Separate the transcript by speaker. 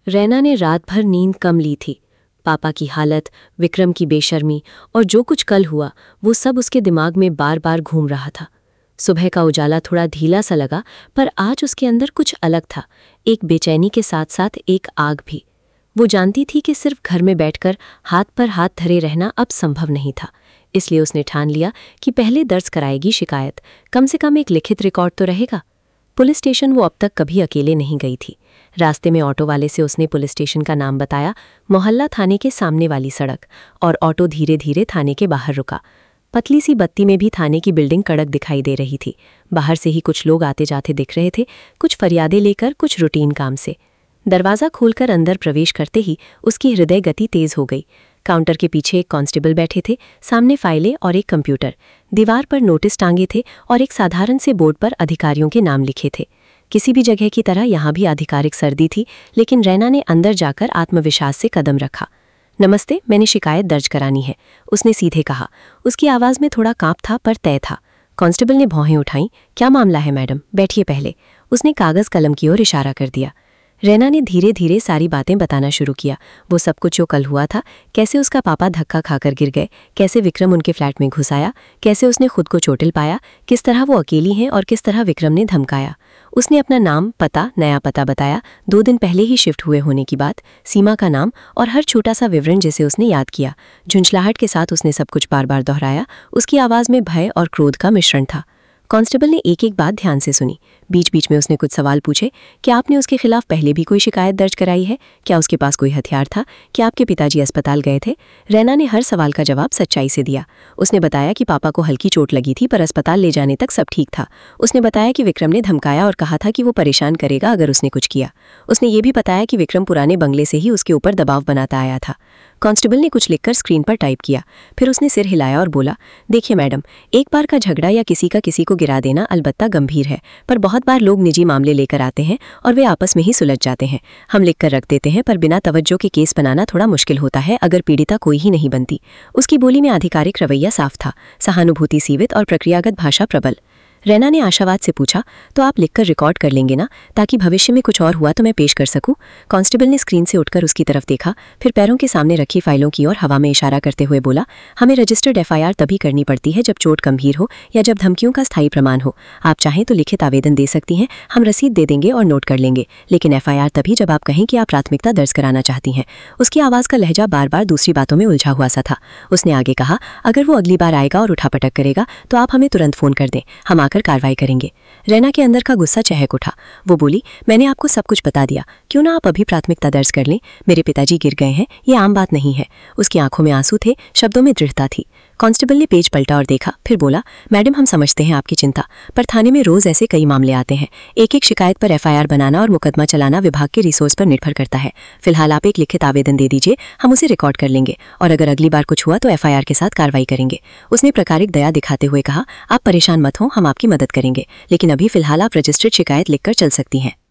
Speaker 1: रैना ने रात भर नींद कम ली थी। पापा की हालत, विक्रम की बेशर्मी और जो कुछ कल हुआ वो सब उसके दिमाग में बार बार घूम रहा था। सुबह का उजाला थोड़ा ढीला सा लगा, पर आज उसके अंदर कुछ अलग था, एक बेचैनी के साथ साथ एक आग भी। वो जानती थी कि सिर्फ घर में बैठकर हाथ पर हाथ धरे रहना अब संभव नहीं था, इसलिए उसने ठान लिया कि पहले दर्ज कराएगी शिकायत। कम से कम एक लिखित रिकॉर्ड तो रहेगा। पुलिस स्टेशन वो अब तक कभी अकेले नहीं गई थी। रास्ते में ऑटो वाले से उसने पुलिस स्टेशन का नाम बताया, मोहल्ला थाने के सामने वाली सड़क, और ऑटो धीरे धीरे थाने के बाहर रुका। पतली सी बत्ती में भी थाने की बिल्डिंग कड़क दिखाई दे रही थी। बाहर से ही कुछ लोग आते जाते दिख रहे थे, कुछ फरियादें लेकर, कुछ रूटीन काम से। दरवाज़ा खोलकर अंदर प्रवेश करते ही उसकी हृदय गति तेज हो गई। काउंटर के पीछे एक कांस्टेबल बैठे थे, सामने फाइलें और एक कंप्यूटर। दीवार पर नोटिस टांगे थे और एक साधारण से बोर्ड पर अधिकारियों के नाम लिखे थे। किसी भी जगह की तरह यहाँ भी आधिकारिक सर्दी थी, लेकिन रैना ने अंदर जाकर आत्मविश्वास से कदम रखा। नमस्ते, मैंने शिकायत दर्ज करानी है, उसने सीधे कहा। उसकी आवाज़ में थोड़ा कांप था, पर तय था। कांस्टेबल ने भौहें उठाईं। क्या मामला है मैडम, बैठिए पहले, उसने कागज़ कलम की ओर इशारा कर दिया। रैना ने धीरे धीरे सारी बातें बताना शुरू किया। वो सब कुछ जो कल हुआ था, कैसे उसका पापा धक्का खाकर गिर गए, कैसे विक्रम उनके फ्लैट में घुस आया, कैसे उसने खुद को चोटिल पाया, किस तरह वो अकेली हैं और किस तरह विक्रम ने धमकाया। उसने अपना नाम, पता, नया पता बताया, 2 दिन पहले ही शिफ्ट हुए होने की बात, सीमा का नाम और हर छोटा सा विवरण जिसे उसने याद किया। झुंझलाहट के साथ उसने सब कुछ बार बार दोहराया। उसकी आवाज़ में भय और क्रोध का मिश्रण था। कांस्टेबल ने एक एक बात ध्यान से सुनी। बीच बीच में उसने कुछ सवाल पूछे। क्या आपने उसके खिलाफ पहले भी कोई शिकायत दर्ज कराई है? क्या उसके पास कोई हथियार था? क्या आपके पिताजी अस्पताल गए थे? रैना ने हर सवाल का जवाब सच्चाई से दिया। उसने बताया कि पापा को हल्की चोट लगी थी, पर अस्पताल ले जाने तक सब ठीक था। उसने बताया कि विक्रम ने धमकाया और कहा था कि वो परेशान करेगा अगर उसने कुछ किया। उसने ये भी बताया कि विक्रम पुराने बंगले से ही उसके ऊपर दबाव बनाता आया था। कांस्टेबल ने कुछ लिखकर स्क्रीन पर टाइप किया, फिर उसने सिर हिलाया और बोला, देखिए मैडम, एक बार का झगड़ा या किसी का किसी को गिरा देना अलबत्ता गंभीर है, पर बहुत बार लोग निजी मामले लेकर आते हैं और वे आपस में ही सुलझ जाते हैं। हम लिख कर रख देते हैं, पर बिना तवज्जो के केस बनाना थोड़ा मुश्किल होता है अगर पीड़िता कोई ही नहीं बनती। उसकी बोली में आधिकारिक रवैया साफ था, सहानुभूति सीमित और प्रक्रियागत भाषा प्रबल। रैना ने आशावाद से पूछा, तो आप लिखकर रिकॉर्ड कर लेंगे ना, ताकि भविष्य में कुछ और हुआ तो मैं पेश कर सकूं? कांस्टेबल ने स्क्रीन से उठकर उसकी तरफ देखा, फिर पैरों के सामने रखी फाइलों की ओर हवा में इशारा करते हुए बोला, हमें रजिस्टर्ड एफआईआर तभी करनी पड़ती है जब चोट गंभीर हो या जब धमकियों का स्थायी प्रमाण हो। आप चाहें तो लिखित आवेदन दे सकती हैं, हम रसीद दे देंगे और नोट कर लेंगे, लेकिन एफआईआर तभी जब आप कहें कि आप प्राथमिकता दर्ज कराना चाहती हैं। उसकी आवाज़ का लहजा बार बार दूसरी बातों में उलझा हुआ सा था। उसने आगे कहा, अगर वो अगली बार आएगा और उठापटक करेगा तो आप हमें तुरंत फ़ोन कर दें, हम आकर कार्रवाई करेंगे। रैना के अंदर का गुस्सा चहक उठा। वो बोली, मैंने आपको सब कुछ बता दिया, क्यों ना आप अभी प्राथमिकता दर्ज कर लें? मेरे पिताजी गिर गए हैं, ये आम बात नहीं है। उसकी आंखों में आंसू थे, शब्दों में दृढ़ता थी। कांस्टेबल ने पेज पलटा और देखा, फिर बोला, मैडम हम समझते हैं आपकी चिंता, पर थाने में रोज ऐसे कई मामले आते हैं। एक एक शिकायत पर एफआईआर बनाना और मुकदमा चलाना विभाग के रिसोर्स पर निर्भर करता है। फिलहाल आप एक लिखित आवेदन दे दीजिए, हम उसे रिकॉर्ड कर लेंगे और अगर अगली बार कुछ हुआ तो एफआईआर के साथ कार्रवाई करेंगे। उसने प्रकारिक दया दिखाते हुए कहा, आप परेशान मत हो, हम आपकी मदद करेंगे, लेकिन अभी फिलहाल आप रजिस्टर्ड शिकायत लिखकर चल सकती हैं।